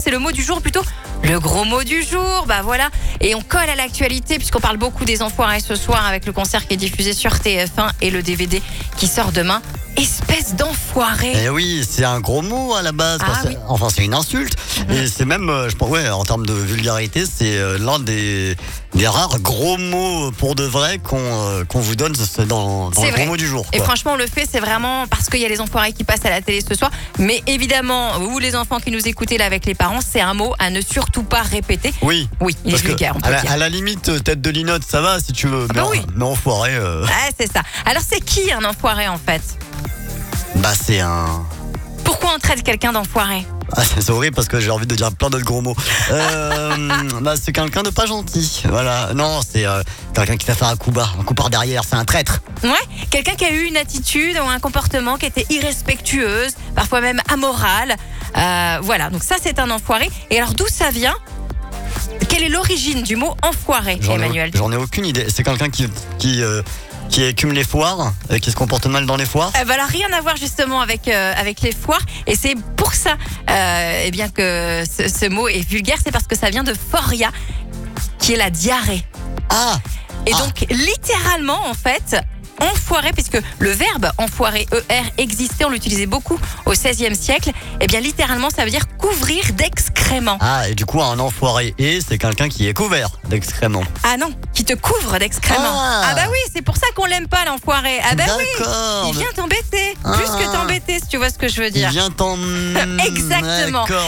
C'est le mot du jour, plutôt le gros mot du jour. Bah voilà. Et on colle à l'actualité puisqu'on parle beaucoup des enfoirés ce soir avec le concert qui est diffusé sur TF1 et le DVD qui sort demain. Espèce d'enfoiré. Eh oui, c'est un gros mot à la base. Oui. Enfin, c'est une insulte. Et c'est même, je pense, en termes de vulgarité, c'est l'un des rares gros mots pour de vrai qu'on vous donne dans le gros mot du jour. Et Quoi. franchement, on le fait, c'est vraiment parce qu'il y a les enfoirés qui passent à la télé ce soir. Mais évidemment, vous les enfants qui nous écoutez là avec les parents, c'est un mot à ne surtout pas répéter. Oui. Oui, il est vulgaire, on peut le dire. À la limite, tête de linotte, ça va si tu veux. Mais enfoiré. C'est ça. Alors, c'est qui un enfoiré en fait? Bah, c'est un. Pourquoi on traite quelqu'un d'enfoiré? C'est horrible parce que j'ai envie de dire plein d'autres gros mots. Bah, c'est quelqu'un de pas gentil. Voilà. Non, c'est quelqu'un qui t'a fait un coup bas, un coup par derrière. C'est un traître. Ouais, quelqu'un qui a eu une attitude ou un comportement qui était irrespectueuse, parfois même amorale. Voilà, donc ça c'est un enfoiré. Et alors d'où ça vient? Quelle est l'origine du mot enfoiré, Emmanuel? J'en ai aucune idée. C'est quelqu'un qui écume les foires, qui se comporte mal dans les foires. Alors rien à voir justement avec les foires, et c'est pour ça bien que ce mot est vulgaire, c'est parce que ça vient de foria, qui est la diarrhée. Et donc littéralement en fait, enfoiré, puisque le verbe enfoirer, ER, existait, on l'utilisait beaucoup au XVIe siècle, et bien littéralement ça veut dire couvrir d'excréments. Et du coup un enfoiré, c'est quelqu'un qui est couvert d'excréments. Ah non, qui te couvre d'excréments. Bah oui, c'est pour ça qu'on l'aime pas l'enfoiré. Bah oui, il vient t'embêter, plus que t'embêter, si tu vois ce que je veux dire. Il vient Exactement. D'accord.